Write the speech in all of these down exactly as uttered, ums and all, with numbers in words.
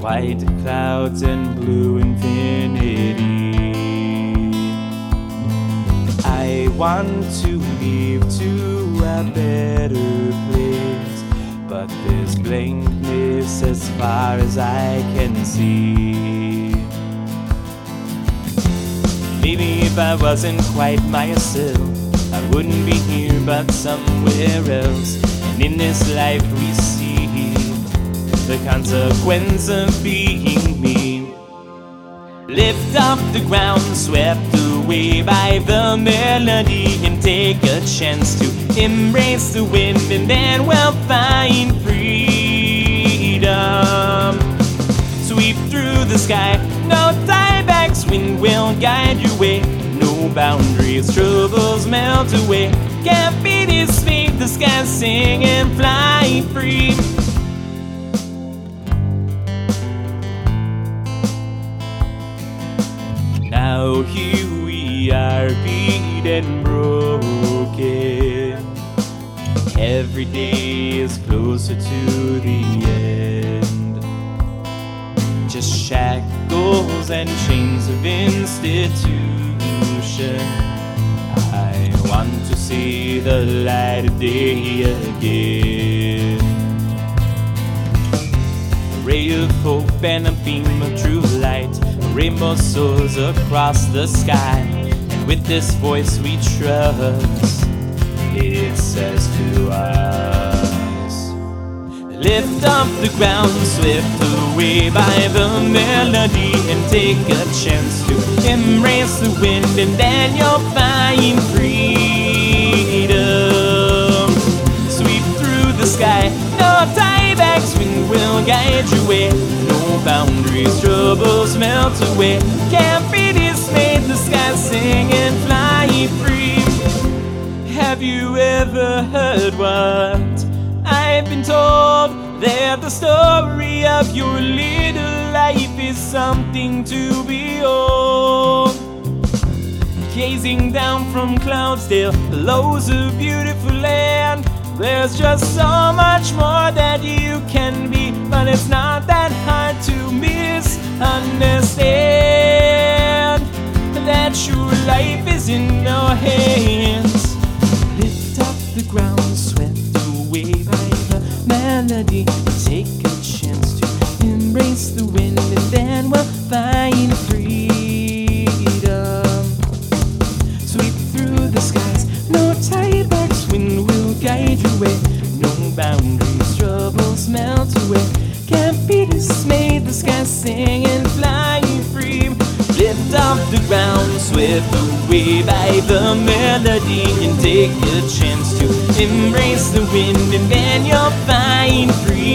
white clouds and blue infinity. I want to leave to a better place, but there's blankness as far as I can see. Maybe if I wasn't quite myself, I wouldn't be here but somewhere else. And in this life we see the consequence of being me. Lift off the ground, swept away by the melody, and take a chance to embrace the wind, and then we'll find freedom. Sweep through the sky, no tiebacks, wind will guide your way. No boundaries, troubles melt away. Can't be dismayed, the sky sing and fly free. Now here we are, beat and broken. Every day is closer to the end. Just shackles and chains of institution. I want to see the light of day again. A ray of hope and a beam of true light. Rainbow soars across the sky, and with this voice we trust, it says to us, lift off the ground, swept away by the melody, and take a chance to embrace the wind, and then you'll find freedom. Sweep through the sky, no tiebacks, wind will guide your way. No boundaries, troubles melt away. Can't be dismayed, the sky sing and fly free. Have you ever heard what I've been told? That the story of your little life is something to behold. Gazing down from Cloudsdale, belows a beautiful land. There's just so much more that you can be, but it's not that hard to misunderstand that your life is in our hands. Lift off the ground, swept away by the melody. Take a chance to embrace the wind, and then we'll find freedom. Sweep through the skies, no tiebacks, wind will guide your way. No boundaries, troubles melt away. Can't be dismayed, the sky sing and fly free. Lift off the ground, swept away by the melody, and take a chance to embrace the wind, and then you'll find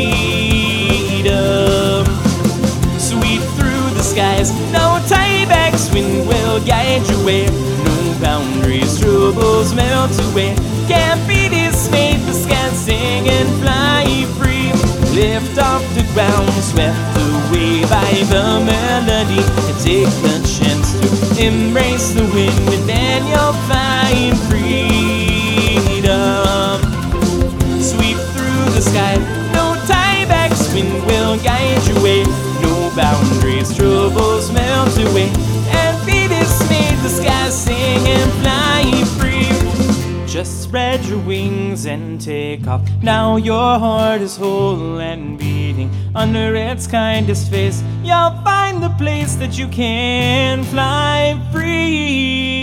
freedom. Sweep through the skies, no tiebacks, wind will guide your way. No boundaries, troubles melt away. Can't be dismayed, the sky sing and fly free. Lift off the ground, swept away by the melody, and take a chance to embrace the wind, and then you'll find freedom. Sweep through the sky, no tiebacks, wind will guide your way. No boundaries, troubles melt away. And be dismayed, the sky sing and fly free. Just spread your wings and take off. Now your heart is whole and beating. Under its kindest face, you'll find the place that you can fly free.